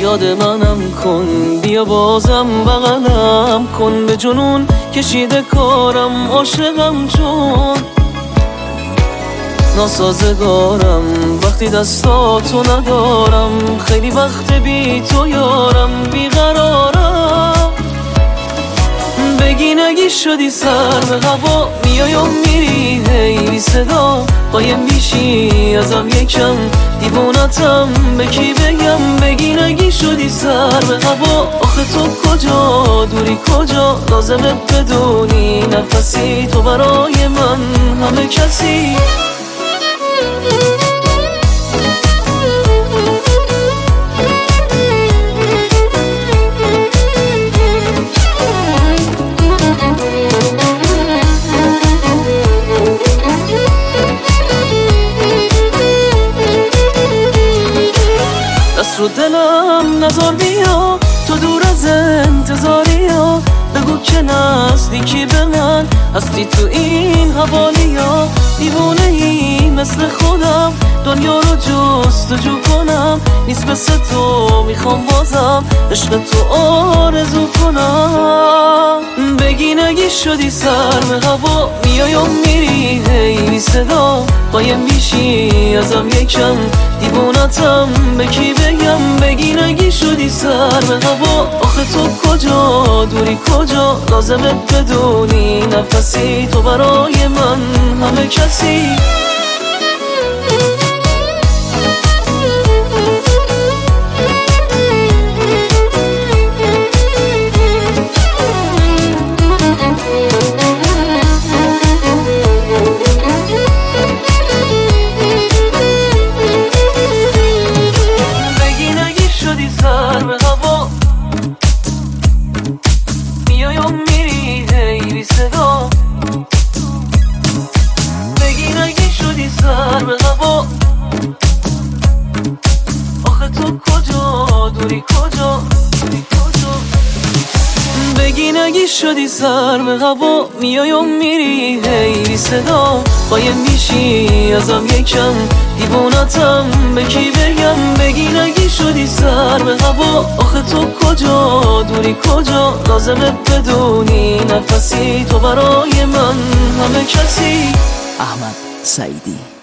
یاد منم کن، بیا بازم بغلم کن، به جنون کشیده کارم، عاشقم چون ناسازگارم، وقتی دستاتو ندارم، خیلی وقت بی تو یارم، بیقرارم. بگی نگی شدی سر به هوا، میای و میری هی بی صدا، قایم میشی ازم یکم، دیوونتم به کی بگم. بگی نگی شدی سر به هوا، آخه تو کجا دوری کجا، لازمه بدونی نفسی تو برای من همه کسی. دست رو دلم نزار بیا، تو دور از انتظاری ها، بگو که نزدیکی به من هستی تو این حوالی ها. دیوونه ای مثل خودم، دنیا رو جستجو کنم، نیست مثل تو میخوام بازم عشق تو آرزو کنم. بگی نگی شدی سر به هوا، میای و میری هی بی صدا، قایم میشی ازم یکم، دیوونتم به کی بگم. بگی نگی شدی سر به هوا، آخه تو کجا دوری کجا، لازمه بدونی نفسی تو برای من همه کسی. میای و میری هی بی صدا، بگی نگی شدی سر به هوا، آخه تو کجا دوری کجا، بگی نگی شدی سر به هوا، میای و میری هی بی صدا، قایم میشی ازم یکم، دیوونتم به کی بگم. بگی نگی شدی سر به هوا، آخه تو کجا دوری کجا، لازمه بدونی نفسی تو برای من همه کسی. احمد سعیدی.